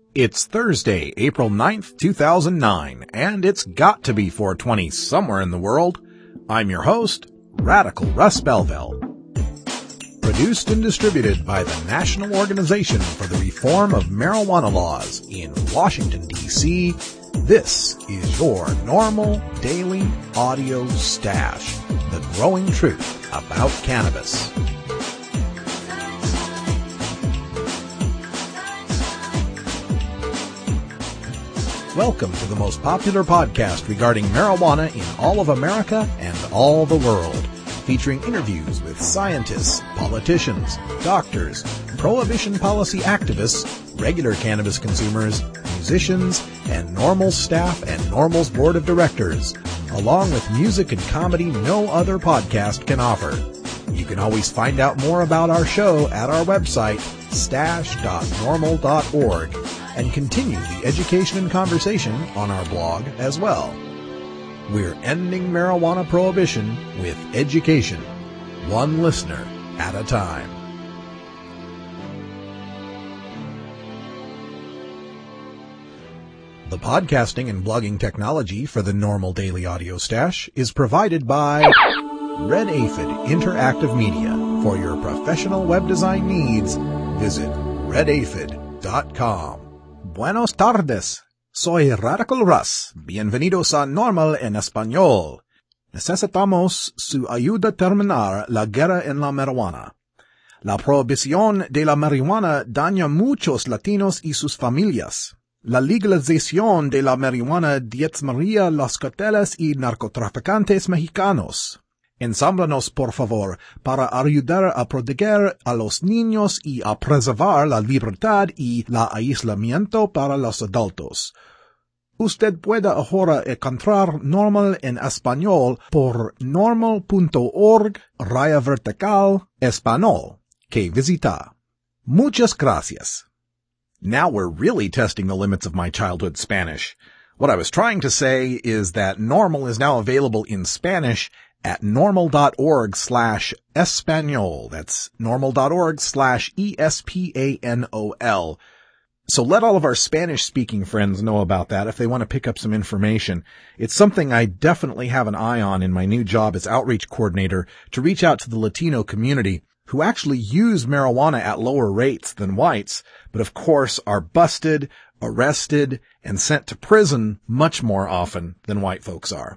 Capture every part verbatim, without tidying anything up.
It's Thursday, April ninth, two thousand nine, and it's got to be four twenty somewhere in the world. I'm your host, Radical Russ Belville. Produced and distributed by the National Organization for the Reform of Marijuana Laws in Washington, D C, this is your normal daily audio stash, the growing truth about cannabis. Welcome to the most popular podcast regarding marijuana in all of America and all the world, featuring interviews with scientists, politicians, doctors, prohibition policy activists, regular cannabis consumers, musicians, and NORML staff and NORML's board of directors, along with music and comedy no other podcast can offer. You can always find out more about our show at our website, stash dot normal dot org, and continue the education and conversation on our blog as well. We're ending marijuana prohibition with education, one listener at a time. The podcasting and blogging technology for the NORML Daily Audio Stash is provided by Red Aphid Interactive Media. For your professional web design needs, visit red aphid dot com. Buenos tardes. Soy Radical Russ. Bienvenidos a NORML en español. Necesitamos su ayuda a terminar la guerra en la marihuana. La prohibición de la marihuana daña a muchos latinos y sus familias. La legalización de la marihuana diezmaría las carteles y narcotraficantes mexicanos. Ensámblanos, por favor, para ayudar a proteger a los niños y a preservar la libertad y el aislamiento para los adultos. Usted puede ahora encontrar NORML en español por normal punto org, raya vertical, español, que visita. Muchas gracias. Now we're really testing the limits of my childhood Spanish. What I was trying to say is that NORML is now available in Spanish at normal.org slash Espanol. That's normal.org slash E S P A N O L. So let all of our Spanish-speaking friends know about that if they want to pick up some information. It's something I definitely have an eye on in my new job as outreach coordinator to reach out to the Latino community who actually use marijuana at lower rates than whites, but of course are busted, arrested, and sent to prison much more often than white folks are.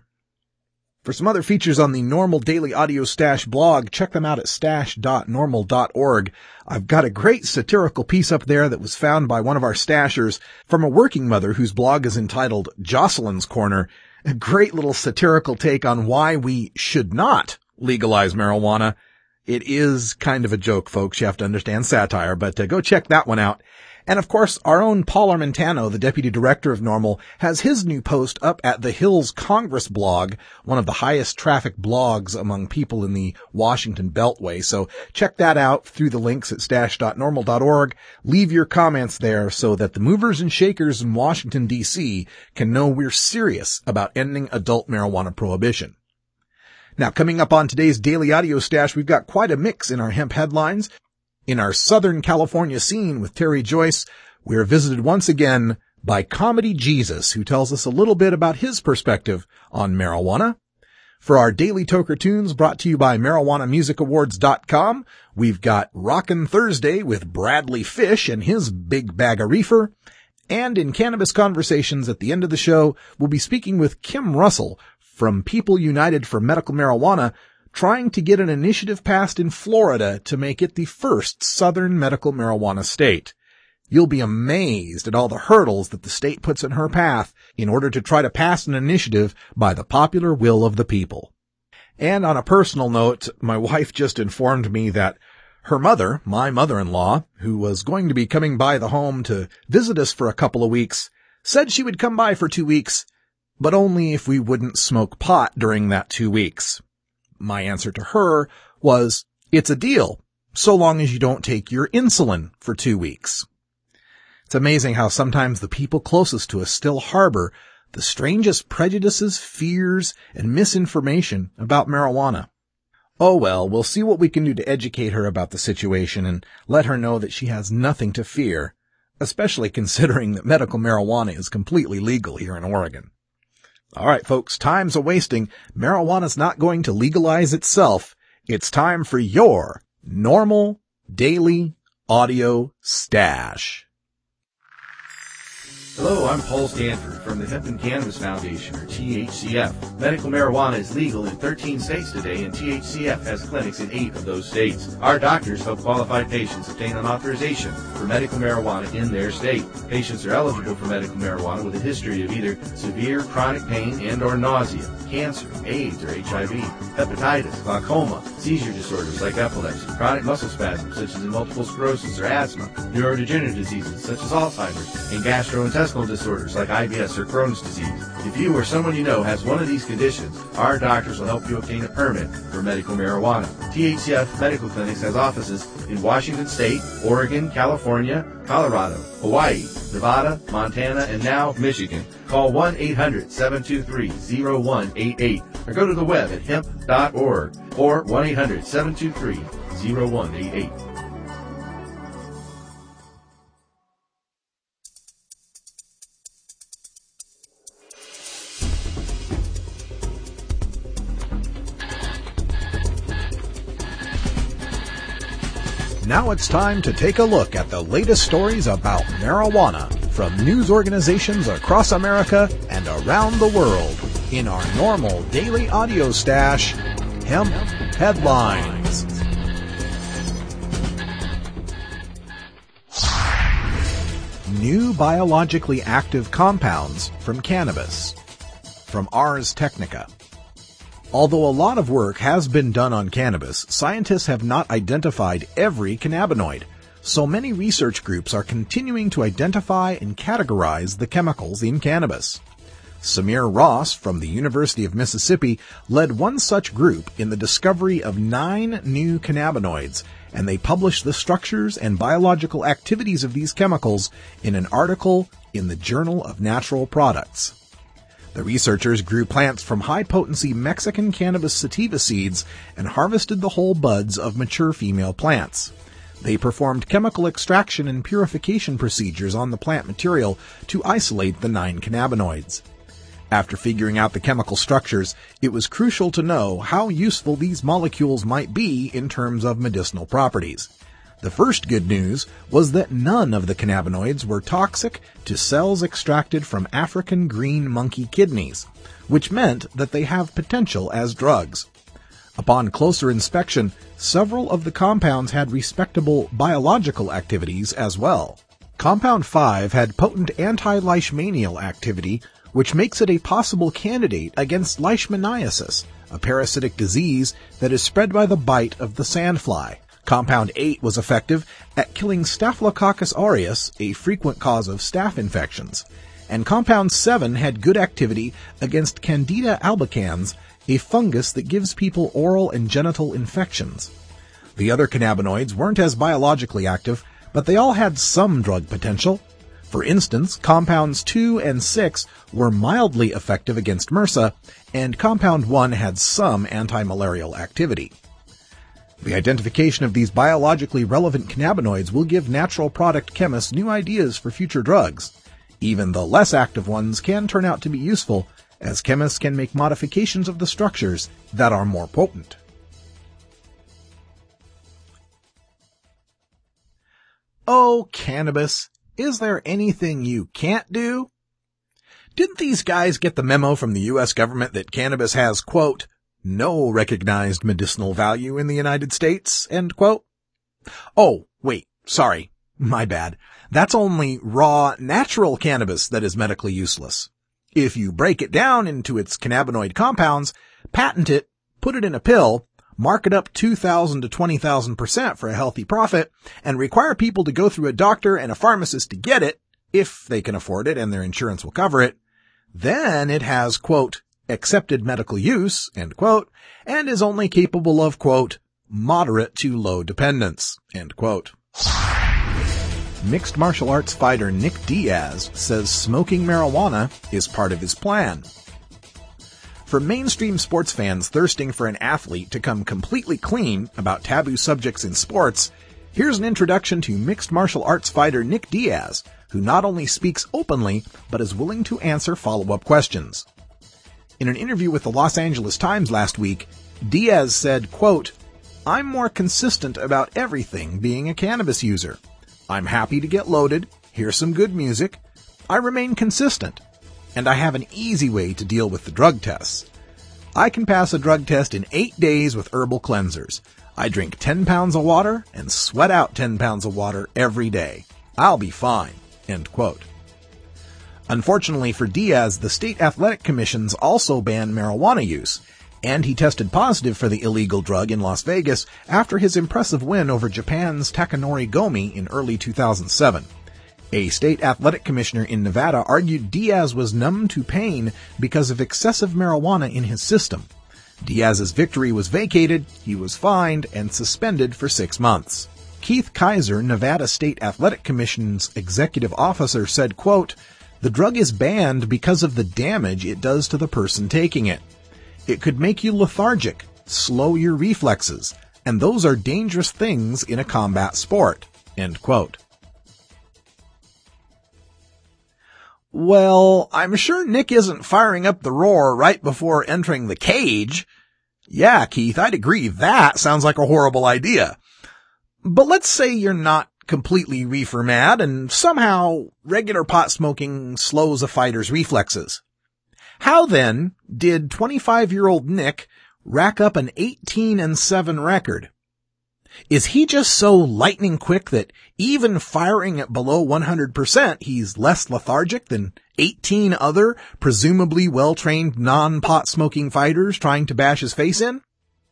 For some other features on the NORML Daily Audio Stash blog, check them out at stash dot normal dot org. I've got a great satirical piece up there that was found by one of our stashers from a working mother whose blog is entitled Jocelyn's Corner. A great little satirical take on why we should not legalize marijuana. It is kind of a joke, folks. You have to understand satire, but uh, go check that one out. And of course, our own Paul Armentano, the deputy director of NORML, has his new post up at the Hills Congress blog, one of the highest traffic blogs among people in the Washington Beltway. So check that out through the links at stash dot normal dot org. Leave your comments there so that the movers and shakers in Washington, D C can know we're serious about ending adult marijuana prohibition. Now, coming up on today's Daily Audio Stash, we've got quite a mix in our hemp headlines. In our Southern California scene with Terry Joyce, we're visited once again by Comedy Jesus, who tells us a little bit about his perspective on marijuana. For our Daily Toker Tunes brought to you by marijuana music awards dot com, we've got Rockin' Thursday with Bradley Fish and his Big Bag of Reefer. And in Cannabis Conversations at the end of the show, we'll be speaking with Kim Russell from People United for Medical Marijuana, trying to get an initiative passed in Florida to make it the first southern medical marijuana state. You'll be amazed at all the hurdles that the state puts in her path in order to try to pass an initiative by the popular will of the people. And on a personal note, my wife just informed me that her mother, my mother-in-law, who was going to be coming by the home to visit us for a couple of weeks, said she would come by for two weeks, but only if we wouldn't smoke pot during that two weeks. My answer to her was, it's a deal, so long as you don't take your insulin for two weeks. It's amazing how sometimes the people closest to us still harbor the strangest prejudices, fears, and misinformation about marijuana. Oh well, we'll see what we can do to educate her about the situation and let her know that she has nothing to fear, especially considering that medical marijuana is completely legal here in Oregon. All right, folks, time's a-wasting. Marijuana's not going to legalize itself. It's time for your normal daily audio stash. Hello, I'm Paul Stanford from the Hemp and Cannabis Foundation, or T H C F. Medical marijuana is legal in thirteen states today, and T H C F has clinics in eight of those states. Our doctors help qualified patients obtain an authorization for medical marijuana in their state. Patients are eligible for medical marijuana with a history of either severe chronic pain and or nausea, cancer, AIDS or H I V, hepatitis, glaucoma, seizure disorders like epilepsy, chronic muscle spasms such as multiple sclerosis or asthma, neurodegenerative diseases such as Alzheimer's, and gastrointestinal disorders like I B S or Crohn's disease. If you or someone you know has one of these conditions, our doctors will help you obtain a permit for medical marijuana. T H C F Medical Clinics has offices in Washington State, Oregon, California, Colorado, Hawaii, Nevada, Montana, and now Michigan. Call one eight hundred seven two three zero one eight eight or go to the web at hemp dot org or one eight hundred seven two three zero one eight eight. Now it's time to take a look at the latest stories about marijuana from news organizations across America and around the world in our normal daily audio stash, Hemp Headlines. New biologically active compounds from cannabis. From Ars Technica. Although a lot of work has been done on cannabis, scientists have not identified every cannabinoid, so many research groups are continuing to identify and categorize the chemicals in cannabis. Samir Ross from the University of Mississippi led one such group in the discovery of nine new cannabinoids, and they published the structures and biological activities of these chemicals in an article in the Journal of Natural Products. The researchers grew plants from high-potency Mexican cannabis sativa seeds and harvested the whole buds of mature female plants. They performed chemical extraction and purification procedures on the plant material to isolate the nine cannabinoids. After figuring out the chemical structures, it was crucial to know how useful these molecules might be in terms of medicinal properties. The first good news was that none of the cannabinoids were toxic to cells extracted from African green monkey kidneys, which meant that they have potential as drugs. Upon closer inspection, several of the compounds had respectable biological activities as well. Compound five had potent anti-leishmanial activity, which makes it a possible candidate against leishmaniasis, a parasitic disease that is spread by the bite of the sandfly. Compound eight was effective at killing Staphylococcus aureus, a frequent cause of staph infections. And Compound seven had good activity against Candida albicans, a fungus that gives people oral and genital infections. The other cannabinoids weren't as biologically active, but they all had some drug potential. For instance, Compounds two and six were mildly effective against MRSA, and Compound one had some anti-malarial activity. The identification of these biologically relevant cannabinoids will give natural product chemists new ideas for future drugs. Even the less active ones can turn out to be useful, as chemists can make modifications of the structures that are more potent. Oh, cannabis, is there anything you can't do? Didn't these guys get the memo from the U S government that cannabis has, quote, no recognized medicinal value in the United States, end quote? Oh, wait, sorry, my bad. That's only raw, natural cannabis that is medically useless. If you break it down into its cannabinoid compounds, patent it, put it in a pill, mark it up two thousand to twenty thousand percent for a healthy profit, and require people to go through a doctor and a pharmacist to get it, if they can afford it and their insurance will cover it, then it has, quote, accepted medical use, end quote, and is only capable of, quote, moderate to low dependence, end quote. Mixed martial arts fighter Nick Diaz says smoking marijuana is part of his plan. For mainstream sports fans thirsting for an athlete to come completely clean about taboo subjects in sports, here's an introduction to mixed martial arts fighter Nick Diaz, who not only speaks openly, but is willing to answer follow-up questions. In an interview with the Los Angeles Times last week, Diaz said, quote, "I'm more consistent about everything being a cannabis user. I'm happy to get loaded, hear some good music. I remain consistent, and I have an easy way to deal with the drug tests. I can pass a drug test in eight days with herbal cleansers. I drink ten pounds of water and sweat out ten pounds of water every day. I'll be fine." End quote. Unfortunately for Diaz, the state athletic commissions also banned marijuana use, and he tested positive for the illegal drug in Las Vegas after his impressive win over Japan's Takanori Gomi in early two thousand seven. A state athletic commissioner in Nevada argued Diaz was numb to pain because of excessive marijuana in his system. Diaz's victory was vacated, he was fined, and suspended for six months. Keith Kaiser, Nevada State Athletic Commission's executive officer, said, quote, "The drug is banned because of the damage it does to the person taking it. It could make you lethargic, slow your reflexes, and those are dangerous things in a combat sport." End quote. Well, I'm sure Nick isn't firing up the roar right before entering the cage. Yeah, Keith, I'd agree. That sounds like a horrible idea. But let's say you're not completely reefer mad and somehow regular pot smoking slows a fighter's reflexes. How then did twenty-five-year-old Nick rack up an eighteen and seven record? Is he just so lightning quick that even firing at below one hundred percent, he's less lethargic than eighteen other, presumably well-trained non-pot smoking fighters trying to bash his face in?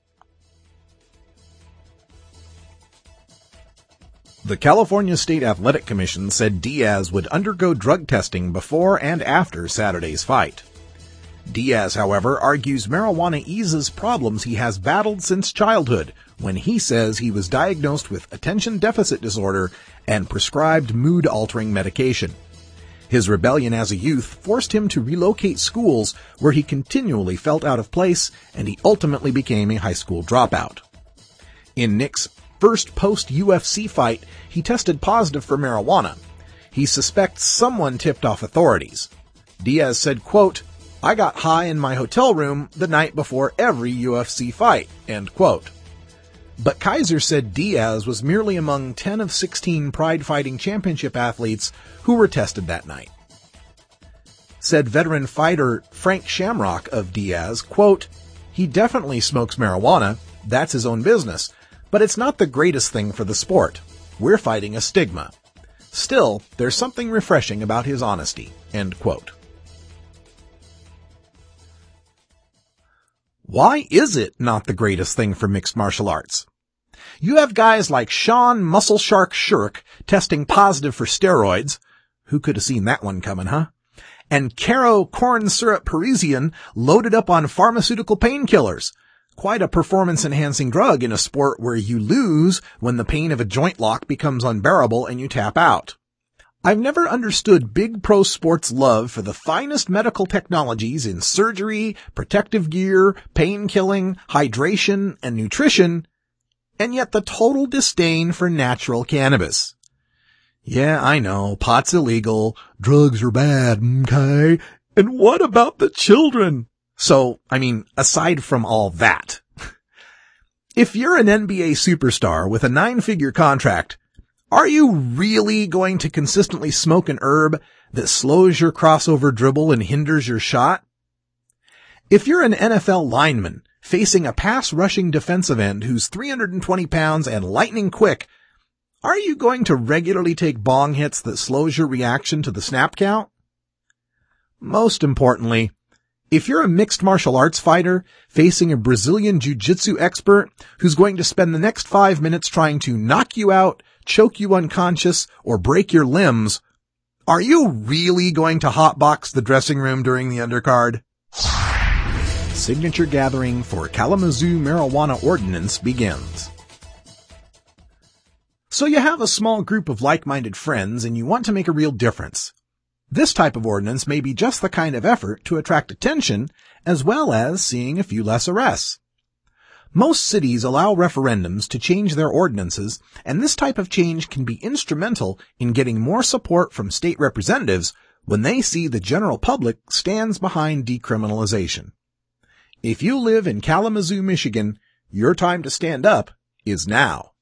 The California State Athletic Commission said Diaz would undergo drug testing before and after Saturday's fight. Diaz, however, argues marijuana eases problems he has battled since childhood, when he says he was diagnosed with attention deficit disorder and prescribed mood-altering medication. His rebellion as a youth forced him to relocate schools where he continually felt out of place, and he ultimately became a high school dropout. In Nick's first post-U F C fight, he tested positive for marijuana. He suspects someone tipped off authorities. Diaz said, quote, "I got high in my hotel room the night before every U F C fight," end quote. But Kaiser said Diaz was merely among ten of sixteen Pride Fighting Championship athletes who were tested that night. Said veteran fighter Frank Shamrock of Diaz, quote, "He definitely smokes marijuana. That's his own business. But it's not the greatest thing for the sport. We're fighting a stigma. Still, there's something refreshing about his honesty," end quote. Why is it not the greatest thing for mixed martial arts? You have guys like Sean Muscle Shark Shirk testing positive for steroids. Who could have seen that one coming, huh? And Caro Corn Syrup Parisian loaded up on pharmaceutical painkillers. Quite a performance-enhancing drug in a sport where you lose when the pain of a joint lock becomes unbearable and you tap out. I've never understood big pro sports' love for the finest medical technologies in surgery, protective gear, pain-killing, hydration, and nutrition, and yet the total disdain for natural cannabis. Yeah, I know, pot's illegal, drugs are bad, okay? And what about the children? So, I mean, aside from all that, if you're an N B A superstar with a nine-figure contract, are you really going to consistently smoke an herb that slows your crossover dribble and hinders your shot? If you're an N F L lineman facing a pass-rushing defensive end who's three hundred twenty pounds and lightning quick, are you going to regularly take bong hits that slows your reaction to the snap count? Most importantly, if you're a mixed martial arts fighter facing a Brazilian jiu-jitsu expert who's going to spend the next five minutes trying to knock you out, choke you unconscious, or break your limbs, are you really going to hotbox the dressing room during the undercard? Signature gathering for Kalamazoo marijuana ordinance begins. So you have a small group of like-minded friends and you want to make a real difference. This type of ordinance may be just the kind of effort to attract attention as well as seeing a few less arrests. Most cities allow referendums to change their ordinances, and this type of change can be instrumental in getting more support from state representatives when they see the general public stands behind decriminalization. If you live in Kalamazoo, Michigan, your time to stand up is now.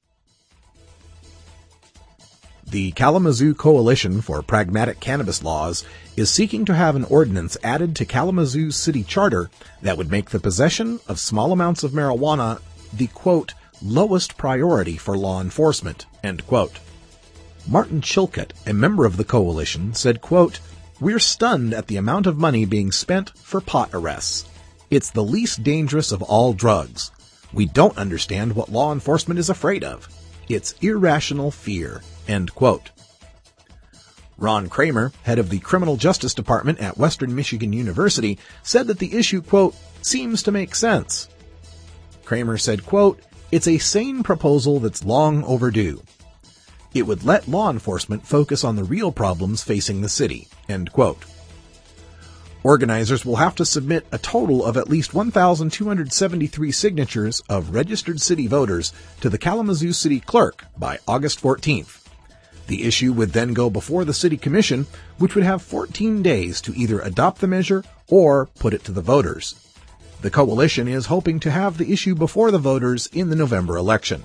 The Kalamazoo Coalition for Pragmatic Cannabis Laws is seeking to have an ordinance added to Kalamazoo's city charter that would make the possession of small amounts of marijuana the, quote, lowest priority for law enforcement, end quote. Martin Chilcutt, a member of the coalition, said, quote, we're stunned at the amount of money being spent for pot arrests. It's the least dangerous of all drugs. We don't understand what law enforcement is afraid of. It's irrational fear, end quote. Ron Kramer, head of the Criminal Justice Department at Western Michigan University, said that the issue, quote, seems to make sense. Kramer said, quote, it's a sane proposal that's long overdue. It would let law enforcement focus on the real problems facing the city, end quote. Organizers will have to submit a total of at least one thousand two hundred seventy-three signatures of registered city voters to the Kalamazoo City Clerk by August fourteenth. The issue would then go before the City Commission, which would have fourteen days to either adopt the measure or put it to the voters. The coalition is hoping to have the issue before the voters in the November election.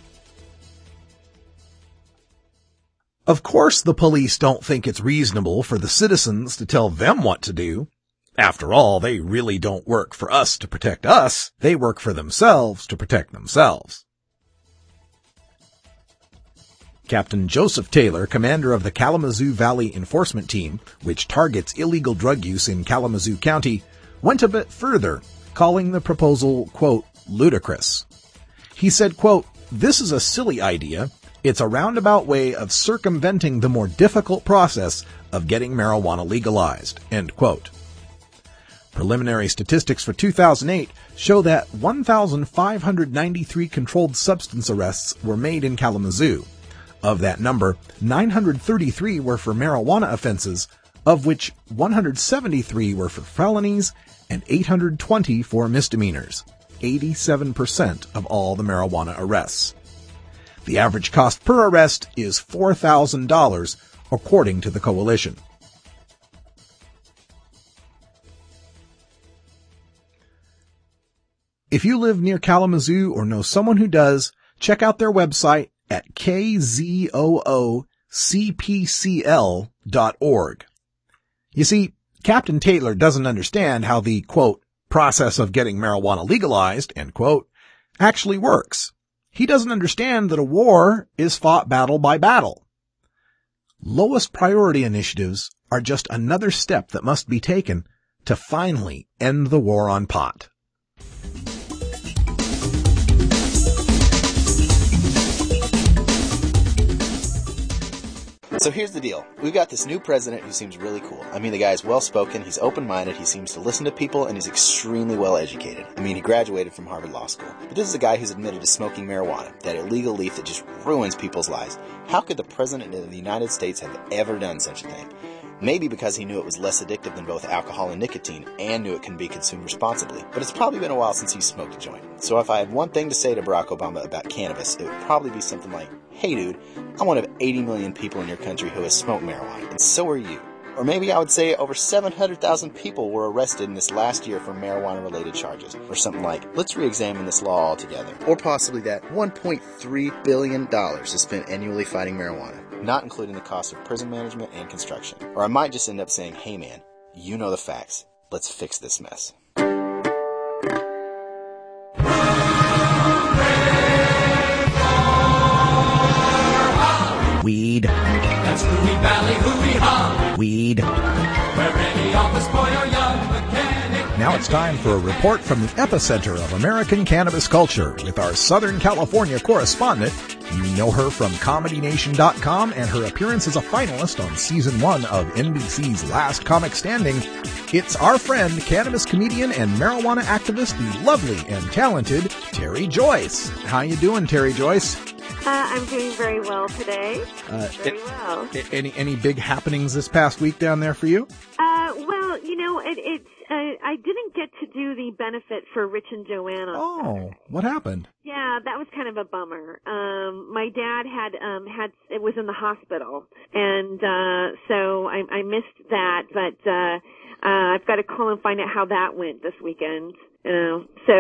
Of course, the police don't think it's reasonable for the citizens to tell them what to do. After all, they really don't work for us to protect us. They work for themselves to protect themselves. Captain Joseph Taylor, commander of the Kalamazoo Valley Enforcement Team, which targets illegal drug use in Kalamazoo County, went a bit further, calling the proposal, quote, ludicrous. He said, quote, this is a silly idea. It's a roundabout way of circumventing the more difficult process of getting marijuana legalized, end quote. Preliminary statistics for two thousand eight show that one thousand five hundred ninety-three controlled substance arrests were made in Kalamazoo. Of that number, nine hundred thirty-three were for marijuana offenses, of which one hundred seventy-three were for felonies and eight hundred twenty for misdemeanors, eighty-seven percent of all the marijuana arrests. The average cost per arrest is four thousand dollars, according to the coalition. If you live near Kalamazoo or know someone who does, check out their website at k z o o c p c l dot org. You see, Captain Taylor doesn't understand how the, quote, process of getting marijuana legalized, end quote, actually works. He doesn't understand that a war is fought battle by battle. Lowest priority initiatives are just another step that must be taken to finally end the war on pot. So here's the deal. We've got this new president who seems really cool. I mean, the guy's well-spoken, he's open-minded, he seems to listen to people, and he's extremely well-educated. I mean, he graduated from Harvard Law School. But this is a guy who's admitted to smoking marijuana, that illegal leaf that just ruins people's lives. How could the president of the United States have ever done such a thing? Maybe because he knew it was less addictive than both alcohol and nicotine, and knew it can be consumed responsibly. But it's probably been a while since he's smoked a joint. So if I had one thing to say to Barack Obama about cannabis, it would probably be something like, hey dude, I'm one of eighty million people in your country who has smoked marijuana, and so are you. Or maybe I would say over seven hundred thousand people were arrested in this last year for marijuana-related charges. Or something like, let's re-examine this law altogether. Or possibly that one point three billion dollars is spent annually fighting marijuana, not including the cost of prison management and construction. Or I might just end up saying, hey man, you know the facts. Let's fix this mess. Weed. That's Hooey Valley, hooey-ha. Weed. Where any office boy or young mechanic. Now it's time for a report from the epicenter of American cannabis culture with our Southern California correspondent. You know her from Comedy Nation dot com and her appearance as a finalist on season one of N B C's Last Comic Standing. It's our friend, cannabis comedian and marijuana activist, the lovely and talented Terry Joyce. How you doing, Terry Joyce? Uh, I'm doing very well today. Uh, very it, well. Any any big happenings this past week down there for you? Uh, well, you know, it, it's uh, I didn't get to do the benefit for Rich and Joanne on Oh, Saturday. what happened? Yeah, that was kind of a bummer. Um, my dad had um, had it was in the hospital, and uh, so I, I missed that. But uh, uh, I've got to call and find out how that went this weekend. You know, so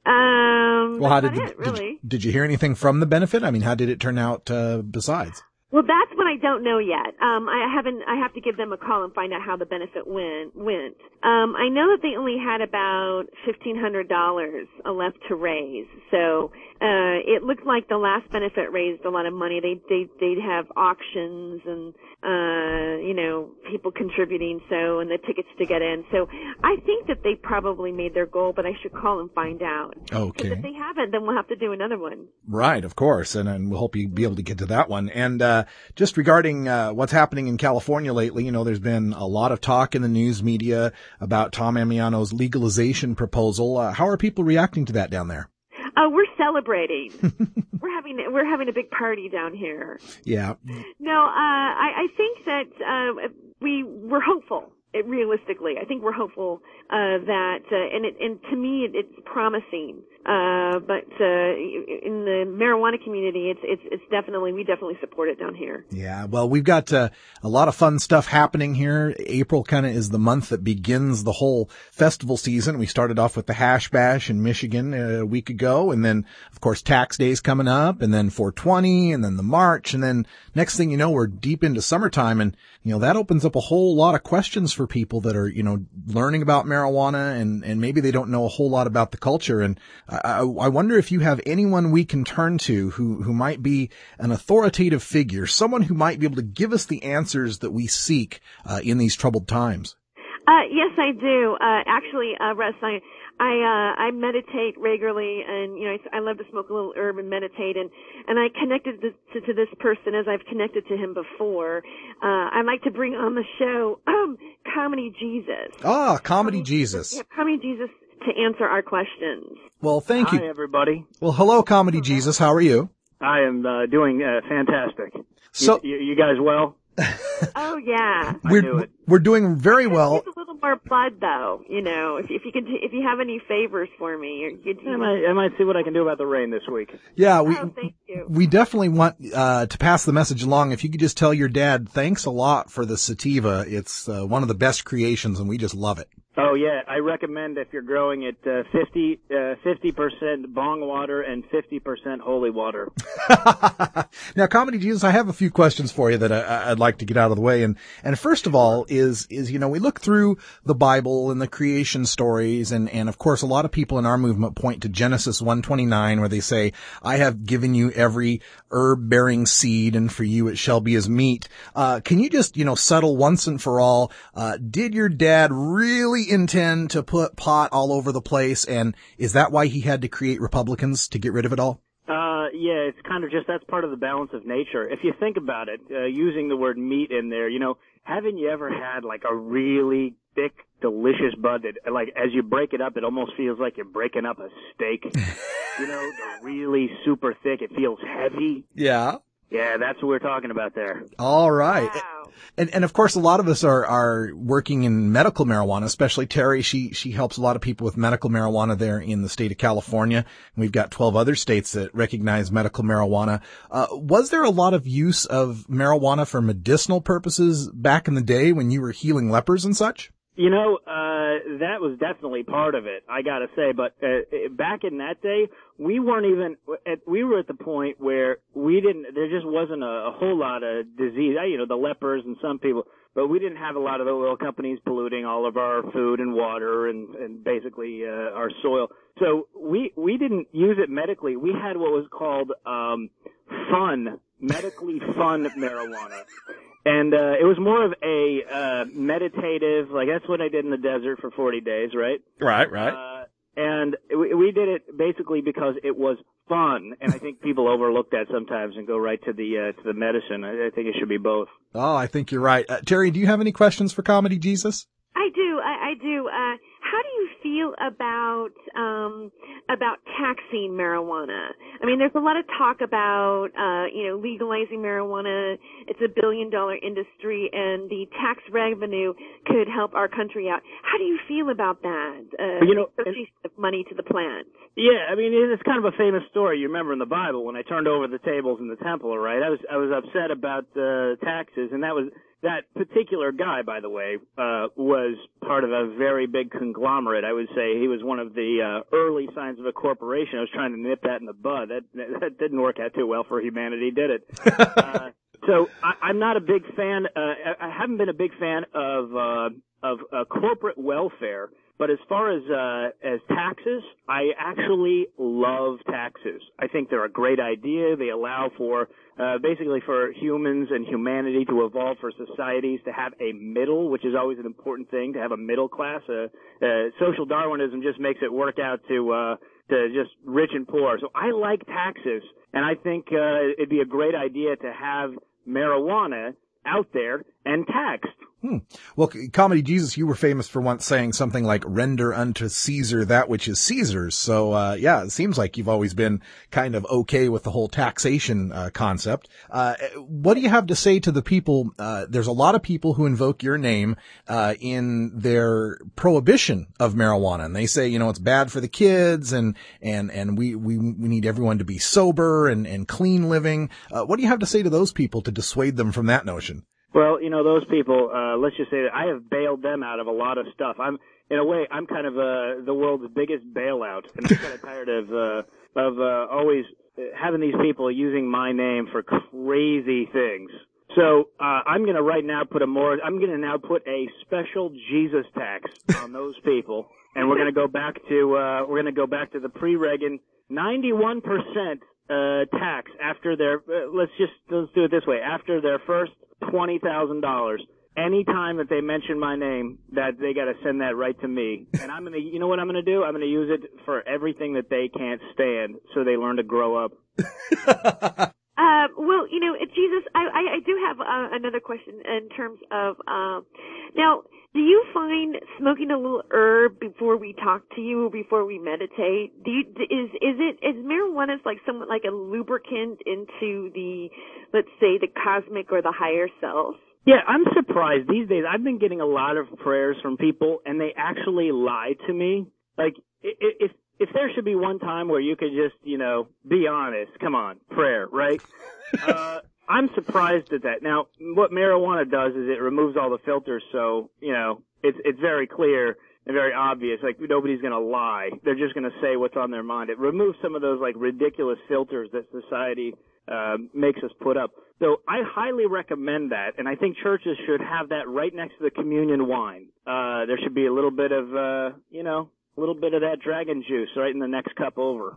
um, Well, how that's did about you, it, really. did, did you hear anything from the benefit? I mean, how did it turn out uh, besides? Well, that's what I don't know yet. Um, I haven't. I have to give them a call and find out how the benefit went. Went. Um, I know that they only had about fifteen hundred dollars left to raise, so uh, it looked like the last benefit raised a lot of money. They they they'd have auctions and uh, you know people contributing, so and the tickets to get in. So I think that they probably made their goal, but I should call and find out. Okay. Because if they haven't, then we'll have to do another one. Right, of course, and, and we'll hope you be able to get to that one. And uh, just regarding uh, what's happening in California lately, you know, there's been a lot of talk in the news media about Tom Ammiano's legalization proposal. Uh, how are people reacting to that down there? Oh, we're celebrating. we're having we're having a big party down here. Yeah. No, uh, I, I think that uh, we we're hopeful. It, realistically, I think we're hopeful uh, that, uh, and it, and to me, it, it's promising. Uh, but uh, in the marijuana community, it's it's it's definitely we definitely support it down here. Yeah, well, we've got uh, a lot of fun stuff happening here. April kind of is the month that begins the whole festival season. We started off with the Hash Bash in Michigan a week ago, and then, of course, Tax Day's coming up, and then four twenty, and then the March, and then next thing you know, we're deep into summertime, and you know that opens up a whole lot of questions for people that are, you know, learning about marijuana, and and maybe they don't know a whole lot about the culture. And I, I wonder if you have anyone we can turn to who, who might be an authoritative figure, someone who might be able to give us the answers that we seek uh, in these troubled times. Uh, yes, I do. Uh, actually, uh, Russ, I, I, uh, I meditate regularly, and, you know, I, I love to smoke a little herb and meditate, and, and I connected to, to, to this person as I've connected to him before. Uh, I'd like to bring on the show, um, Comedy Jesus. Ah, Comedy Jesus. Yeah, Comedy Jesus to answer our questions. Well, thank Hi, you. everybody. Well, hello, Comedy Jesus. How are you? I am uh, doing uh, fantastic. So, you, you, you guys well? Oh, yeah. I knew we're, it. we're doing very well. It's a little more blood, though. You know, if, if you can, if you have any favors for me, you, you, I might, I might see what I can do about the rain this week. Yeah, we, oh, thank you. we definitely want, uh, to pass the message along. If you could just tell your dad, thanks a lot for the sativa. It's, uh, one of the best creations and we just love it. Oh, yeah. I recommend if you're growing it, uh, fifty, uh, fifty percent bong water and fifty percent holy water. Now, Comedy Jesus, I have a few questions for you that I, I'd like to get out of the way. And, and first of all is, is, you know, we look through the Bible and the creation stories. And, and of course, a lot of people in our movement point to Genesis one twenty-nine where they say, I have given you every herb bearing seed and for you it shall be as meat. Uh, can you just, you know, settle once and for all, uh, did your dad really intend to put pot all over the place, and is that why he had to create Republicans to get rid of it all? Uh, yeah, it's kind of just, that's part of the balance of nature. If you think about it, uh, using the word meat in there, you know, haven't you ever had like a really thick, delicious bud that, like, as you break it up, it almost feels like you're breaking up a steak? You know, the really super thick, it feels heavy. Yeah. Yeah, that's what we're talking about there. All right. Wow. And, and of course, a lot of us are, are working in medical marijuana, especially Terry. She, she helps a lot of people with medical marijuana there in the state of California. We've got twelve other states that recognize medical marijuana. Uh, was there a lot of use of marijuana for medicinal purposes back in the day when you were healing lepers and such? You know, uh, that was definitely part of it, I gotta say, but, uh, back in that day, we weren't even, at, we were at the point where we didn't, there just wasn't a, a whole lot of disease, you know, the lepers and some people, but we didn't have a lot of the oil companies polluting all of our food and water and, and basically, uh, our soil. So we, we didn't use it medically. We had what was called, um, fun, medically fun marijuana. And, uh, it was more of a, uh, meditative, like that's what I did in the desert for forty days, right? Right, right. Uh, and we, we did it basically because it was fun. And I think people overlook that sometimes and go right to the, uh, to the medicine. I, I think it should be both. Oh, I think you're right. Uh, Terry, do you have any questions for Comedy Jesus? I do. I, I do. Uh, how do you feel feel about um, about taxing marijuana? I mean, there's a lot of talk about uh, you know legalizing marijuana. It's a billion dollar industry, and the tax revenue could help our country out. How do you feel about that? Uh, you know, association of money to the plant. Yeah, I mean, it's kind of a famous story. You remember in the Bible when I turned over the tables in the temple, right? I was I was upset about uh, taxes, and that was. That particular guy, by the way, uh, was part of a very big conglomerate. I would say he was one of the uh, early signs of a corporation. I was trying to nip that in the bud. That that didn't work out too well for humanity, did it? uh, so I, I'm not a big fan. Uh, I haven't been a big fan of uh, of uh, corporate welfare. But as far as uh, as taxes, I actually love taxes. I think they're a great idea. They allow for uh, basically for humans and humanity to evolve, for societies to have a middle, which is always an important thing, to have a middle class. Uh, uh, social Darwinism just makes it work out to uh, to just rich and poor. So I like taxes, and I think uh, it'd be a great idea to have marijuana out there and taxed. Hmm. Well, Comedy Jesus, you were famous for once saying something like, render unto Caesar that which is Caesar's. So, uh, yeah, it seems like you've always been kind of okay with the whole taxation, uh, concept. Uh, what do you have to say to the people? Uh, there's a lot of people who invoke your name, uh, in their prohibition of marijuana. And they say, you know, it's bad for the kids and, and, and we, we, we need everyone to be sober and, and clean living. Uh, what do you have to say to those people to dissuade them from that notion? Well, you know, those people, uh, let's just say that I have bailed them out of a lot of stuff. I'm, in a way, I'm kind of, uh, the world's biggest bailout, and I'm kind of tired of, uh, of, uh, always having these people using my name for crazy things. So, uh, I'm gonna right now put a more, I'm gonna now put a special Jesus tax on those people, and we're gonna go back to, uh, we're gonna go back to the pre-Reagan ninety-one percent, uh, tax after their, uh, let's just, let's do it this way, after their first twenty thousand dollars. Anytime that they mention my name, that they got to send that right to me. And I'm going to, you know what I'm going to do? I'm going to use it for everything that they can't stand so they learn to grow up. Uh, well, you know, Jesus, I, I, I do have uh, another question in terms of, um, now, do you find smoking a little herb before we talk to you or before we meditate, do you, is, is it, is marijuana like somewhat like a lubricant into the, let's say, the cosmic or the higher self? Yeah, I'm surprised these days. I've been getting a lot of prayers from people, and they actually lie to me. Like, if if there should be one time where you could just, you know, be honest, come on, prayer, right? uh, I'm surprised at that. Now, what marijuana does is it removes all the filters, so, you know, it's it's very clear and very obvious. Like, nobody's going to lie. They're just going to say what's on their mind. It removes some of those, like, ridiculous filters that society uh, makes us put up. So I highly recommend that, and I think churches should have that right next to the communion wine. Uh, there should be a little bit of, uh, you know, a little bit of that dragon juice right in the next cup over.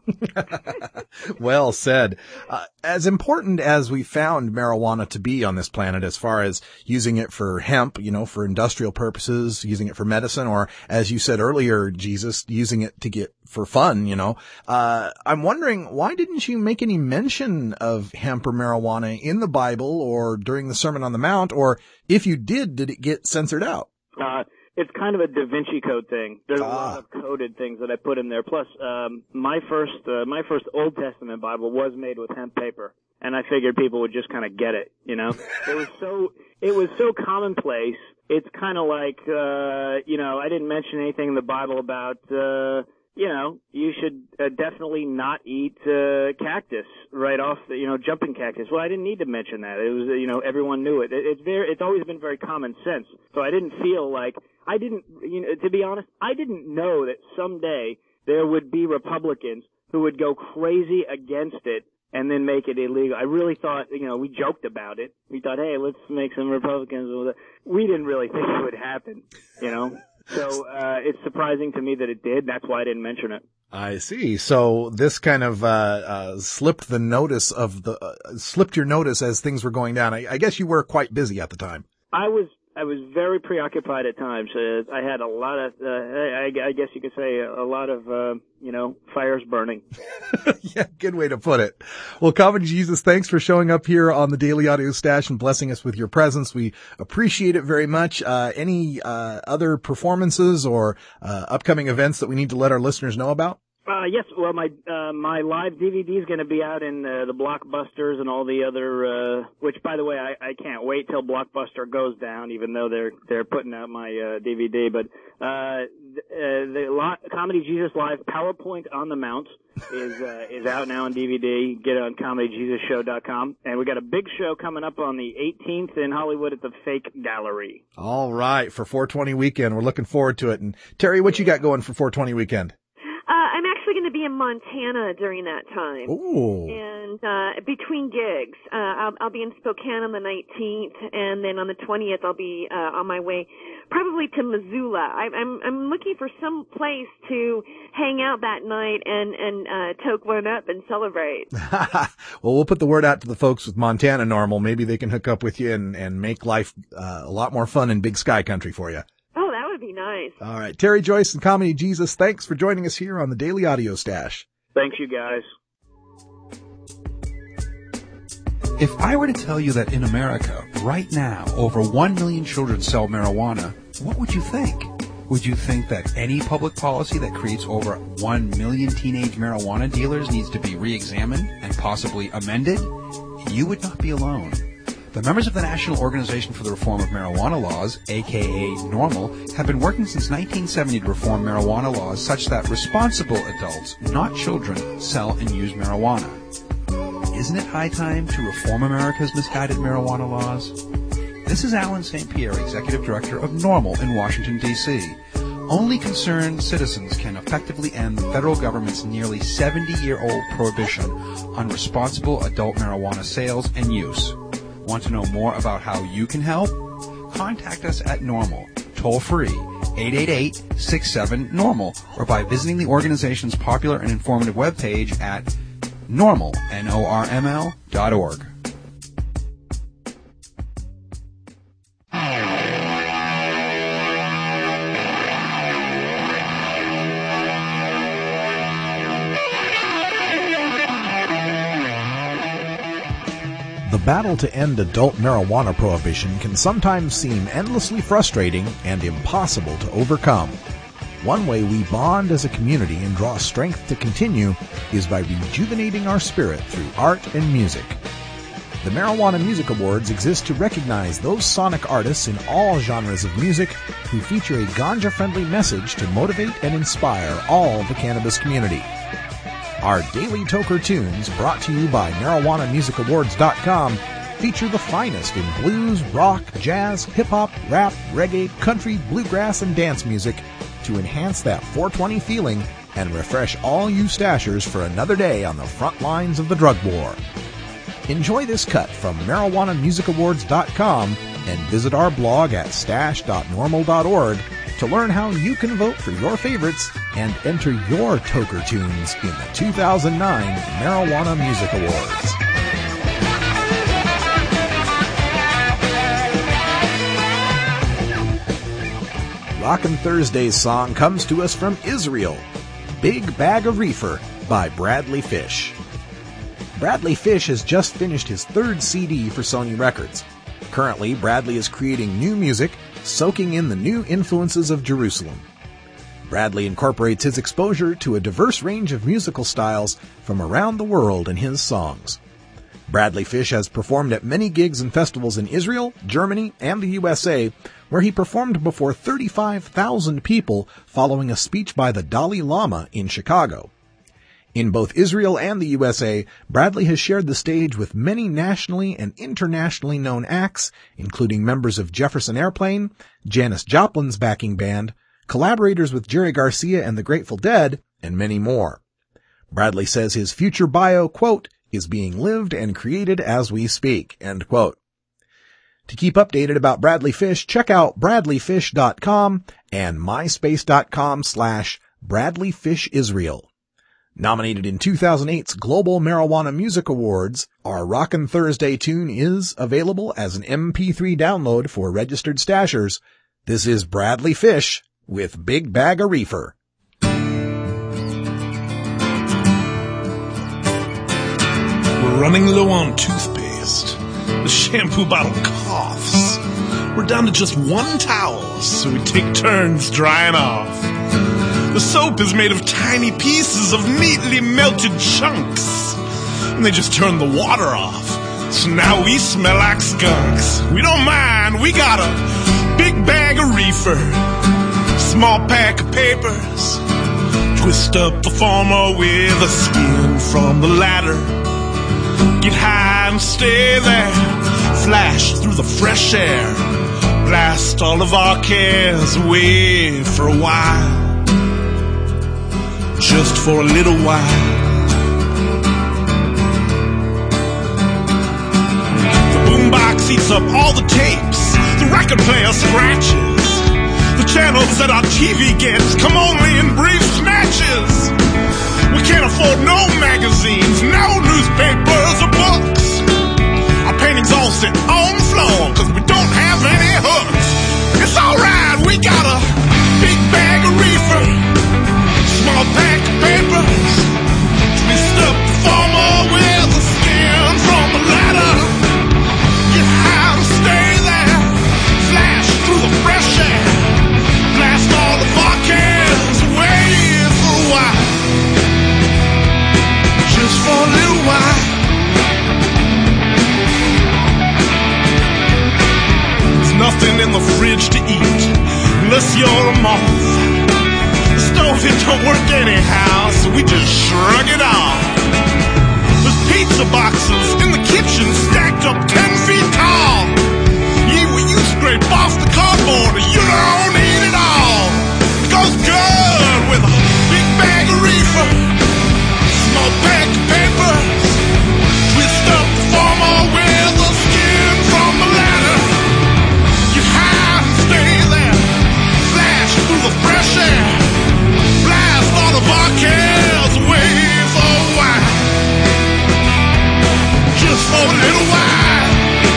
Well said. Uh, as important as we found marijuana to be on this planet, as far as using it for hemp, you know, for industrial purposes, using it for medicine, or as you said earlier, Jesus, using it to get for fun, you know, uh, I'm wondering, why didn't you make any mention of hemp or marijuana in the Bible or during the Sermon on the Mount? Or if you did, did it get censored out? Uh, It's kind of a Da Vinci Code thing. There's a ah. lot of coded things that I put in there. Plus, um, my first uh, my first Old Testament Bible was made with hemp paper, and I figured people would just kind of get it. You know, it was so it was so commonplace. It's kind of like uh, you know, I didn't mention anything in the Bible about uh, you know, you should uh, definitely not eat uh, cactus right off the, you know, jumping cactus. Well, I didn't need to mention that. It was, you know, everyone knew it. it. It's very, it's always been very common sense. So I didn't feel like, I didn't, you know, to be honest, I didn't know that someday there would be Republicans who would go crazy against it and then make it illegal. I really thought, you know, we joked about it. We thought, hey, let's make some Republicans. We didn't really think it would happen, you know. So uh it's surprising to me that it did. That's why I didn't mention it. I see. So this kind of uh, uh slipped the notice of the uh, slipped your notice as things were going down. I, I guess you were quite busy at the time. I was I was very preoccupied at times. Uh, I had a lot of, uh, I, I guess you could say, a lot of, uh, you know, fires burning. Yeah, good way to put it. Well, Comedy Jesus, thanks for showing up here on the Daily Audio Stash and blessing us with your presence. We appreciate it very much. Uh, any uh, other performances or uh, upcoming events that we need to let our listeners know about? Uh, yes, well, my, uh, my live D V D is going to be out in, uh, the Blockbusters and all the other, uh, which, by the way, I, I can't wait till Blockbuster goes down, even though they're, they're putting out my, uh, D V D. But, uh, the, uh, the Lo- Comedy Jesus Live PowerPoint on the Mount is, uh, is out now on D V D. Get it on comedy jesus show dot com. And we got a big show coming up on the eighteenth in Hollywood at the Fake Gallery. All right. For four twenty weekend. We're looking forward to it. And Terry, what you got going for four twenty weekend? Uh, I'm actually going to be in Montana during that time. Ooh. And, uh, between gigs, uh, I'll, I'll be in Spokane on the nineteenth, and then on the twentieth I'll be, uh, on my way probably to Missoula. I, I'm, I'm looking for some place to hang out that night and, and, uh, toke one up and celebrate. Well, we'll put the word out to the folks with Montana Normal. Maybe they can hook up with you and, and make life, uh, a lot more fun in Big Sky Country for you. Oh, that would be nice. All right. Terry Joyce and Comedy Jesus, thanks for joining us here on the Daily Audio Stash. Thanks, you guys. If I were to tell you that in America, right now, over one million children sell marijuana, what would you think? Would you think that any public policy that creates over one million teenage marijuana dealers needs to be re-examined and possibly amended? You would not be alone. The members of the National Organization for the Reform of Marijuana Laws, aka NORML, have been working since nineteen seventy to reform marijuana laws such that responsible adults, not children, sell and use marijuana. Isn't it high time to reform America's misguided marijuana laws? This is Alan Saint Pierre, Executive Director of NORML in Washington, D C Only concerned citizens can effectively end the federal government's nearly seventy-year-old prohibition on responsible adult marijuana sales and use. Want to know more about how you can help? Contact us at NORML, toll free, eight eight eight, six seven, NORML, or by visiting the organization's popular and informative webpage at normal, N O R M L, dot org. The battle to end adult marijuana prohibition can sometimes seem endlessly frustrating and impossible to overcome. One way we bond as a community and draw strength to continue is by rejuvenating our spirit through art and music. The Marijuana Music Awards exist to recognize those sonic artists in all genres of music who feature a ganja-friendly message to motivate and inspire all the cannabis community. Our daily Toker tunes, brought to you by marijuana music awards dot com, feature the finest in blues, rock, jazz, hip-hop, rap, reggae, country, bluegrass, and dance music to enhance that four twenty feeling and refresh all you stashers for another day on the front lines of the drug war. Enjoy this cut from marijuana music awards dot com and visit our blog at stash dot normal dot org to learn how you can vote for your favorites and enter your Toker tunes in the two thousand nine Marijuana Music Awards. Rockin' Thursday's song comes to us from Israel, Big Bag of Reefer by Bradley Fish. Bradley Fish has just finished his third C D for Sony Records. Currently, Bradley is creating new music, soaking in the new influences of Jerusalem. Bradley incorporates his exposure to a diverse range of musical styles from around the world in his songs. Bradley Fish has performed at many gigs and festivals in Israel, Germany, and the U S A, where he performed before thirty-five thousand people following a speech by the Dalai Lama in Chicago. In both Israel and the U S A, Bradley has shared the stage with many nationally and internationally known acts, including members of Jefferson Airplane, Janis Joplin's backing band, collaborators with Jerry Garcia and the Grateful Dead, and many more. Bradley says his future bio, quote, is being lived and created as we speak, end quote. To keep updated about Bradley Fish, check out bradley fish dot com and myspace dot com slash Bradley Fish Israel. Nominated in two thousand eight's Global Marijuana Music Awards, our Rockin' Thursday tune is available as an M P three download for registered stashers. This is Bradley Fish with Big Bag of Reefer. We're running low on toothpaste. The shampoo bottle coughs. We're down to just one towel, so we take turns drying off. The soap is made of tiny pieces of neatly melted chunks, and they just turn the water off. So now we smell like skunks. We don't mind, we got a big bag of reefer, small pack of papers, twist up the former with a skin from the ladder. Get high and stay there, flash through the fresh air, blast all of our cares away for a while. Just for a little while. The boombox eats up all the tapes, the record player scratches, the channels that our T V gets come only in brief snatches. We can't afford no magazines, no newspapers or books. Our paintings all sit on the floor, cause we don't have any hooks. It's alright, we got a big bag of reefer, small pack of papers, twist up the former with the skin from the ladder. Get high and stay there, flash through the fresh air, blast all of our cares away for a while. Just for a little while. There's nothing in the fridge to eat unless you're a moth. It don't work anyhow, so we just shrug it off. There's pizza boxes in the kitchen stacked up ten feet tall. Yeah, when you scrape off the cardboard, you don't eat it all. It goes good with a big bag of reefer, small pack of papers, twist up the former with the skin from the ladder. Get high and stay there, flash through the fresh air, all of our cares away for a while. Just for a little while.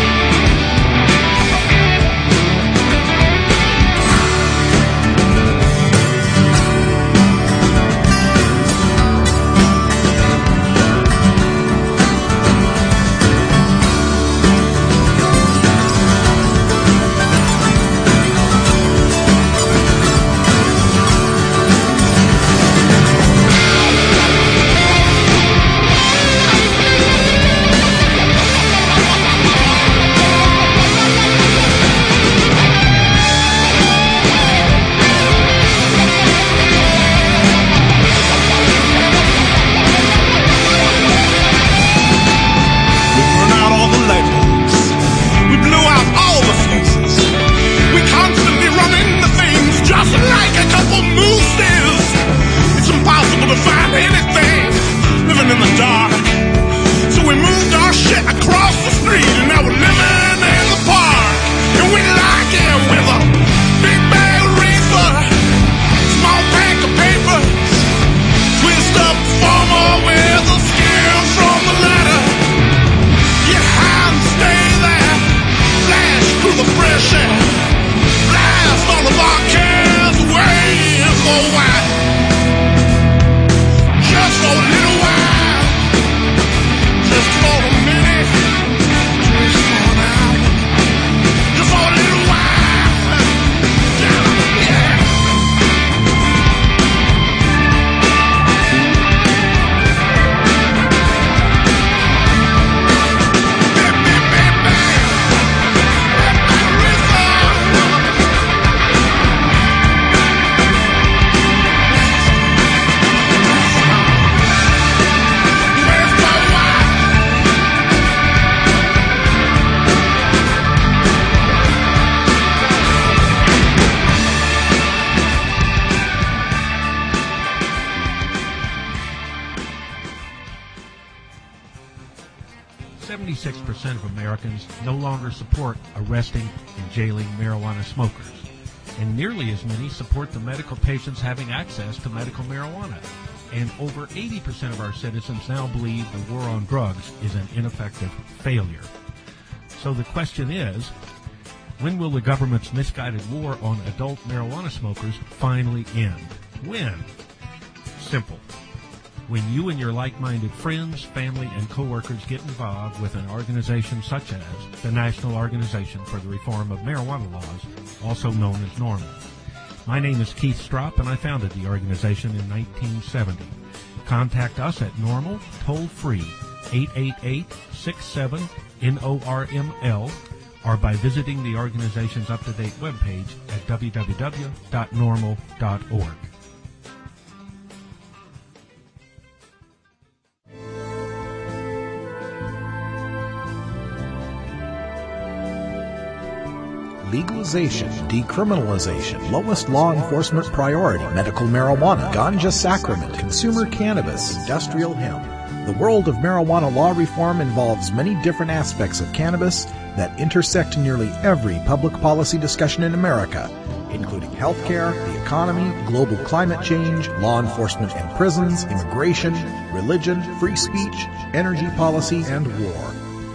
seventy-six percent of Americans no longer support arresting and jailing marijuana smokers, and nearly as many support the medical patients having access to medical marijuana. and over eighty percent of our citizens now believe the war on drugs is an ineffective failure. So the question is, when will the government's misguided war on adult marijuana smokers finally end? When? Simple. When you and your like-minded friends, family, and coworkers get involved with an organization such as the National Organization for the Reform of Marijuana Laws, also known as NORML. My name is Keith Stropp, and I founded the organization in nineteen seventy. Contact us at NORML, toll-free, eight eight eight, six seven, N O R M L, or by visiting the organization's up-to-date webpage at w w w dot normal dot org. Legalization, decriminalization, lowest law enforcement priority, medical marijuana, ganja sacrament, consumer cannabis, industrial hemp. The world of marijuana law reform involves many different aspects of cannabis that intersect nearly every public policy discussion in America, including healthcare, the economy, global climate change, law enforcement and prisons, immigration, religion, free speech, energy policy, and war.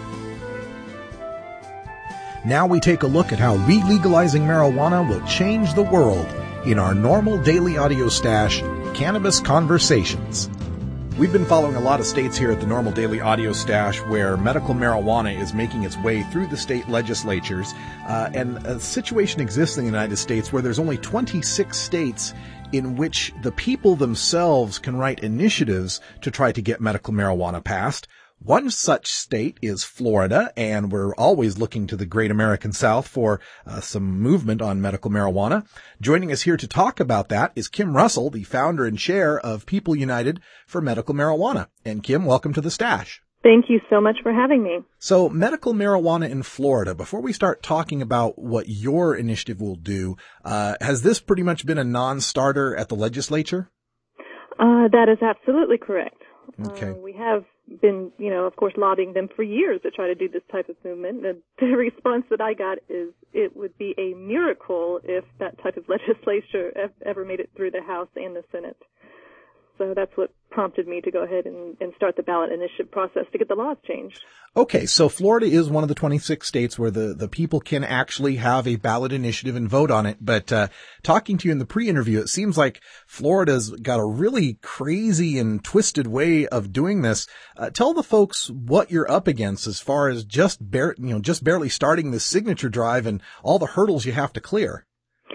Now we take a look at how re-legalizing marijuana will change the world in our normal daily audio stash, Cannabis Conversations. We've been following a lot of states here at the Normal Daily Audio Stash where medical marijuana is making its way through the state legislatures, uh, and a situation exists in the United States where there's only twenty-six states in which the people themselves can write initiatives to try to get medical marijuana passed. One such state is Florida, and we're always looking to the great American South for uh, some movement on medical marijuana. Joining us here to talk about that is Kim Russell, the founder and chair of People United for Medical Marijuana. And Kim, welcome to the Stash. Thank you so much for having me. So medical marijuana in Florida, before we start talking about what your initiative will do, uh, has this pretty much been a non-starter at the legislature? Uh, that is absolutely correct. Okay. Uh, we have been, you know, of course, lobbying them for years to try to do this type of movement. And the response that I got is it would be a miracle if that type of legislation ever made it through the House and the Senate. So that's what prompted me to go ahead and, and start the ballot initiative process to get the laws changed. Okay, so Florida is one of the twenty-six states where the, the people can actually have a ballot initiative and vote on it. But uh talking to you in the pre-interview, it seems like Florida's got a really crazy and twisted way of doing this. Uh, tell the folks what you're up against as far as just bare, you know, just barely starting this signature drive and all the hurdles you have to clear.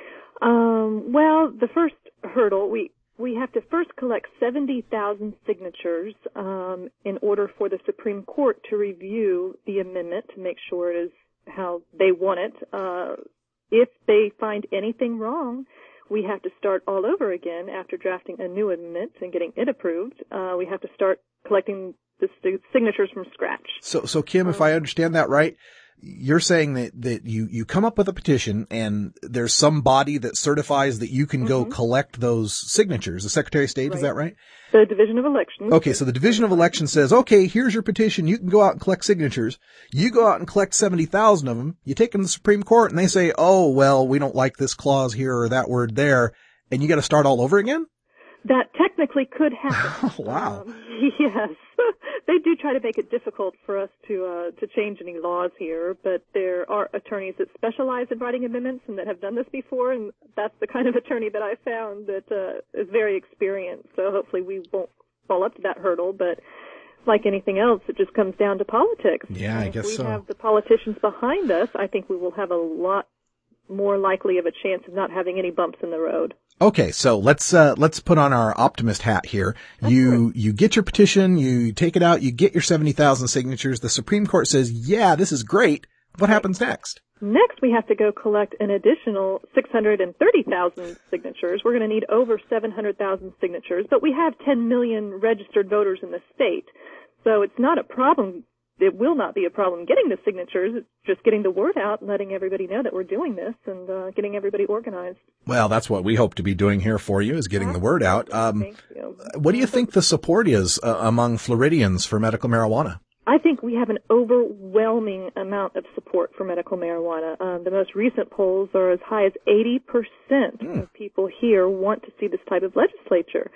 Um, well, the first hurdle, we We have to first collect seventy thousand signatures um, in order for the Supreme Court to review the amendment to make sure it is how they want it. Uh, if they find anything wrong, we have to start all over again after drafting a new amendment and getting it approved. Uh, we have to start collecting the signatures from scratch. So, so Kim, um, if I understand that right, you're saying that, that you, you come up with a petition and there's some body that certifies that you can mm-hmm. go collect those signatures. The Secretary of State, right. Is that right? The Division of Elections. Okay, so the Division of Elections says, okay, here's your petition. You can go out and collect signatures. You go out and collect seventy thousand of them. You take them to the Supreme Court and they say, oh, well, we don't like this clause here or that word there. And you got to start all over again? That technically could happen. Wow. Um, yes. They do try to make it difficult for us to uh, to change any laws here, but there are attorneys that specialize in writing amendments and that have done this before, and that's the kind of attorney that I found that uh, is very experienced. So hopefully we won't fall up to that hurdle, but like anything else, it just comes down to politics. Yeah, and I guess so. If we so. have the politicians behind us, I think we will have a lot more likely of a chance of not having any bumps in the road. Okay, so let's uh let's put on our optimist hat here. That's you right. You get your petition, you take it out, you get your seventy thousand signatures. The Supreme Court says, "Yeah, this is great." What happens next? Next, we have to go collect an additional six hundred thirty thousand signatures. We're going to need over seven hundred thousand signatures, but we have ten million registered voters in the state. So it's not a problem. It will not be a problem getting the signatures. It's just getting the word out and letting everybody know that we're doing this and uh, getting everybody organized. Well, that's what we hope to be doing here for you, is getting the word out. Um, Thank you. What do you think the support is uh, among Floridians for medical marijuana? I think we have an overwhelming amount of support for medical marijuana. Um, the most recent polls are as high as eighty percent mm. of people here want to see this type of legislature.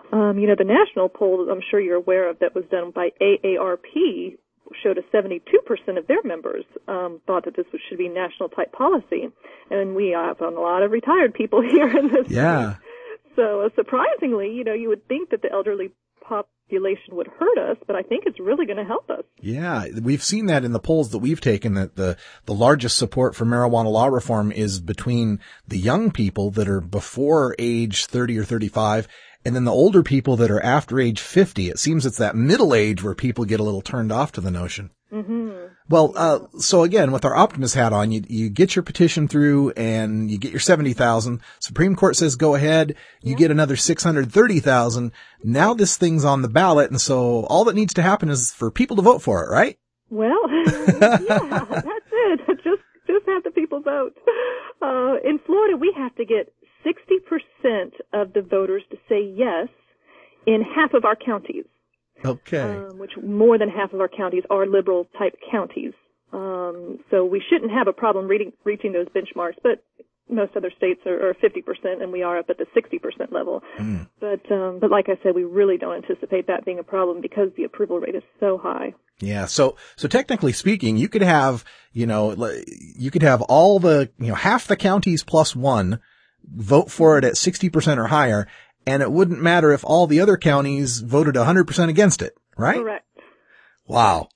Um, you know, the national poll, I'm sure you're aware of, that was done by A A R P, showed a seventy-two percent of their members um, thought that this should be national-type policy. And we have a lot of retired people here in this Yeah. state. So uh, surprisingly, you know, you would think that the elderly population would hurt us, but I think it's really going to help us. Yeah, we've seen that in the polls that we've taken, that the, the largest support for marijuana law reform is between the young people that are before age thirty or thirty-five and then the older people that are after age fifty. It seems it's that middle age where people get a little turned off to the notion. Mm-hmm. Well, uh, so again, with our optimist hat on, you, you get your petition through and you get your seventy thousand. Supreme Court says go ahead. You yeah. get another six hundred thirty thousand. Now this thing's on the ballot. And so all that needs to happen is for people to vote for it, right? Well, yeah, that's it. Just, just have the people vote. Uh, in Florida, we have to get sixty percent of the voters to say yes in half of our counties. Okay. Um, which more than half of our counties are liberal-type counties. Um, so we shouldn't have a problem reading, reaching those benchmarks, but most other states are, are fifty percent, and we are up at the sixty percent level. Mm. But um, but like I said, we really don't anticipate that being a problem because the approval rate is so high. Yeah. So, so technically speaking, you could have, you know, you could have all the, you know, half the counties plus one vote for it at sixty percent or higher, and it wouldn't matter if all the other counties voted one hundred percent against it, right? Correct. Wow.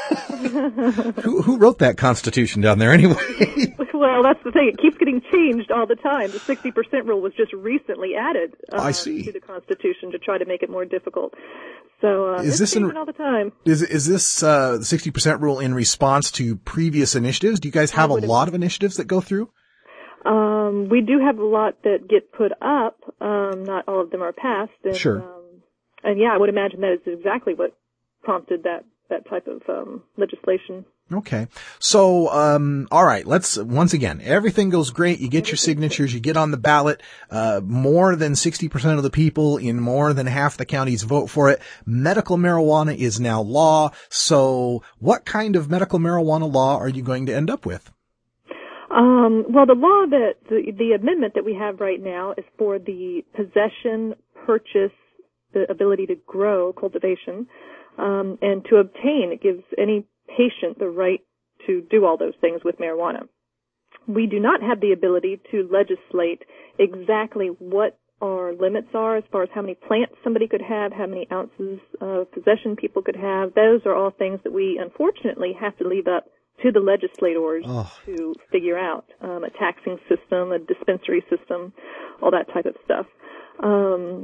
who, who wrote that Constitution down there anyway? Well, that's the thing. It keeps getting changed all the time. The sixty percent rule was just recently added uh, I see. to the Constitution to try to make it more difficult. So uh, is it's this changing in, all the time. Is, is this uh, the sixty percent rule in response to previous initiatives? Do you guys have a lot of initiatives that go through? Um, we do have a lot that get put up. Um, not all of them are passed. And, sure. Um, and yeah, I would imagine that is exactly what prompted that, that type of um, legislation. Okay. So, um, all right, let's, once again, everything goes great. You get your signatures, you get on the ballot. Uh, more than sixty percent of the people in more than half the counties vote for it. Medical marijuana is now law. So what kind of medical marijuana law are you going to end up with? Um, well, the law that, the, the amendment that we have right now is for the possession, purchase, the ability to grow, cultivation, um, and to obtain. It gives any patient the right to do all those things with marijuana. We do not have the ability to legislate exactly what our limits are as far as how many plants somebody could have, how many ounces of possession people could have. Those are all things that we unfortunately have to leave up to the legislators oh. to figure out, um, a taxing system, a dispensary system, all that type of stuff. Um,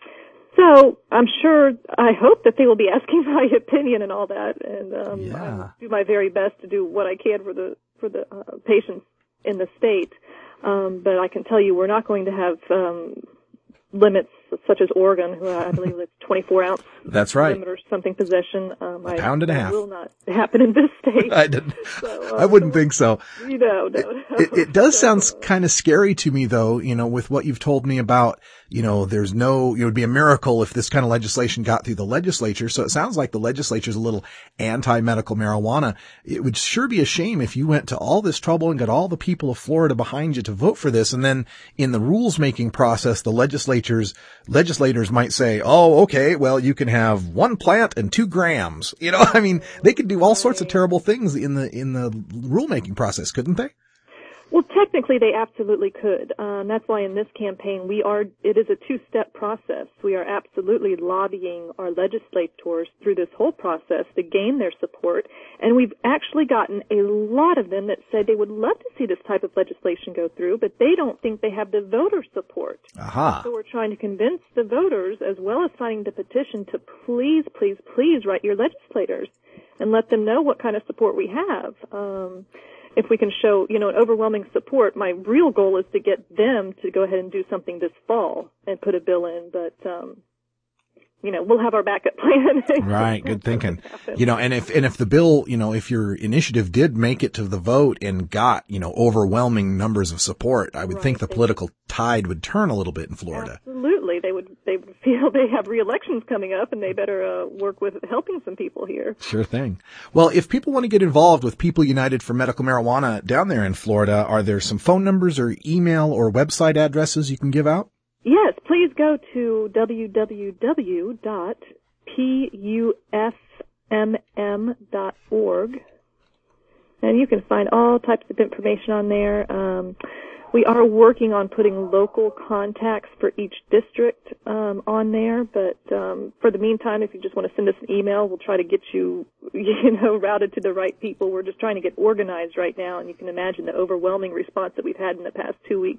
so I'm sure, I hope that they will be asking my opinion and all that, and um, yeah. I'll do my very best to do what I can for the for the uh, patients in the state. Um, but I can tell you, we're not going to have um, limits such as Oregon, who I believe it's twenty-four ounce. That's right. Limit or something possession. Um, a pound and a half. Will not happen in this state. I didn't. So, um, I wouldn't think so. You know, no, no. It, it, it does so, sound kind of scary to me, though. You know, with what you've told me about, you know, there's no. It would be a miracle if this kind of legislation got through the legislature. So it sounds like the legislature's a little anti-medical marijuana. It would sure be a shame if you went to all this trouble and got all the people of Florida behind you to vote for this, and then in the rules making process, the legislatures legislators might say, oh, okay, well, you can have one plant and two grams. You know, I mean, they could do all sorts of terrible things in the, in the rulemaking process, couldn't they? Well, technically, they absolutely could. Um, that's why in this campaign, we are, it is a two-step process. We are absolutely lobbying our legislators through this whole process to gain their support. And we've actually gotten a lot of them that said they would love to see this type of legislation go through, but they don't think they have the voter support. Aha. So we're trying to convince the voters, as well as signing the petition, to please, please, please write your legislators and let them know what kind of support we have. Um, If we can show, you know, an overwhelming support, my real goal is to get them to go ahead and do something this fall and put a bill in. But, um, you know, we'll have our backup plan. Right. Good thinking. You know, and if, and if the bill, you know, if your initiative did make it to the vote and got, you know, overwhelming numbers of support, I would right. think the political tide would turn a little bit in Florida. Absolutely. They would, they would feel they have re-elections coming up and they better, uh, work with helping some people here. Sure thing. Well, if people want to get involved with People United for Medical Marijuana down there in Florida, are there some phone numbers or email or website addresses you can give out? Yes, please go to w w w dot p u f m m dot org, and you can find all types of information on there. Um, we are working on putting local contacts for each district um, on there, but um, for the meantime, if you just want to send us an email, we'll try to get you, you know, routed to the right people. We're just trying to get organized right now, and you can imagine the overwhelming response that we've had in the past two weeks.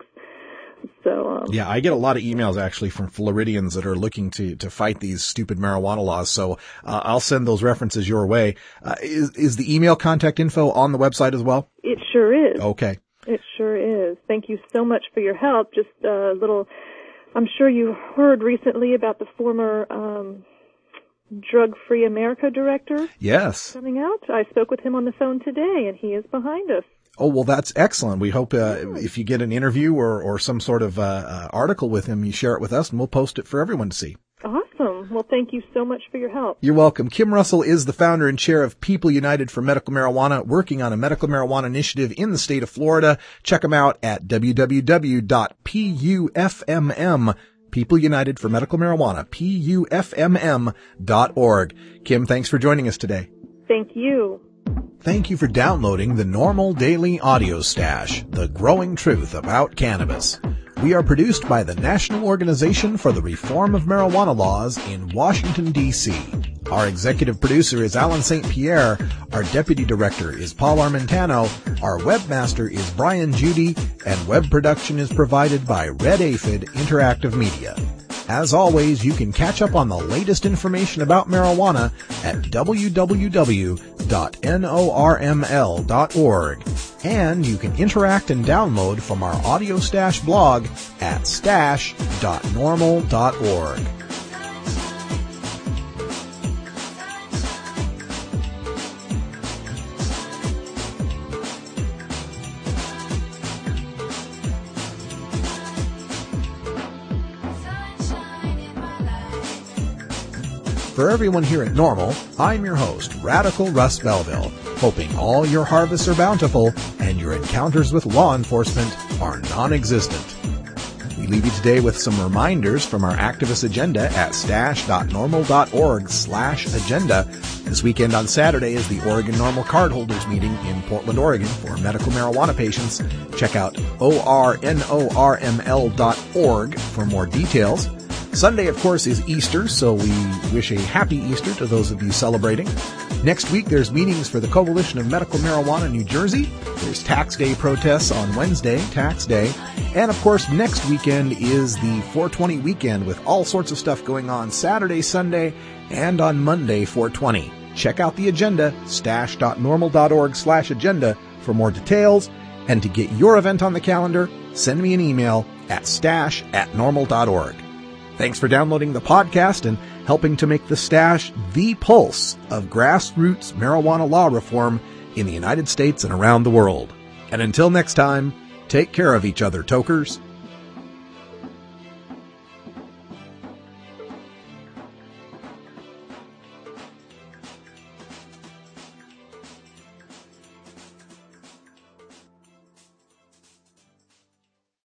So, um, yeah, I get a lot of emails actually from Floridians that are looking to, to fight these stupid marijuana laws. So, uh, I'll send those references your way. Uh, is, is the email contact info on the website as well? It sure is. Okay. It sure is. Thank you so much for your help. Just a little, I'm sure you heard recently about the former, um, Drug-Free America director. Yes. Coming out. I spoke with him on the phone today, and he is behind us. Oh, well, that's excellent. We hope uh, if you get an interview or, or some sort of uh, uh, article with him, you share it with us, and we'll post it for everyone to see. Awesome. Well, thank you so much for your help. You're welcome. Kim Russell is the founder and chair of People United for Medical Marijuana, working on a medical marijuana initiative in the state of Florida. Check them out at w w w dot p u f m m, People United for Medical Marijuana, p u f m m dot org. Kim, thanks for joining us today. Thank you. Thank you for downloading the Normal Daily Audio Stash, the growing truth about cannabis. We are produced by the National Organization for the Reform of Marijuana Laws in Washington, D C Our executive producer is Alan Saint Pierre. Our deputy director is Paul Armentano. Our webmaster is Brian Judy. And web production is provided by Red Aphid Interactive Media. As always, you can catch up on the latest information about marijuana at w w w dot norml dot org. And you can interact and download from our Audio Stash blog at stash dot normal dot org. For everyone here at Normal, I'm your host, Radical Russ Belville, hoping all your harvests are bountiful and your encounters with law enforcement are non-existent. We leave you today with some reminders from our activist agenda at stash dot normal dot org slash agenda. This weekend on Saturday is the Oregon Normal Cardholders Meeting in Portland, Oregon for medical marijuana patients. Check out o r n o r m l dot org for more details. Sunday, of course, is Easter, so we wish a happy Easter to those of you celebrating. Next week, there's meetings for the Coalition of Medical Marijuana New Jersey. There's Tax Day protests on Wednesday, Tax Day. And, of course, next weekend is the four twenty weekend with all sorts of stuff going on Saturday, Sunday, and on Monday, four twenty. Check out the agenda, stash dot normal dot org slash agenda for more details. And to get your event on the calendar, send me an email at stash at normal dot org. Thanks for downloading the podcast and helping to make the Stash the pulse of grassroots marijuana law reform in the United States and around the world. And until next time, take care of each other, tokers.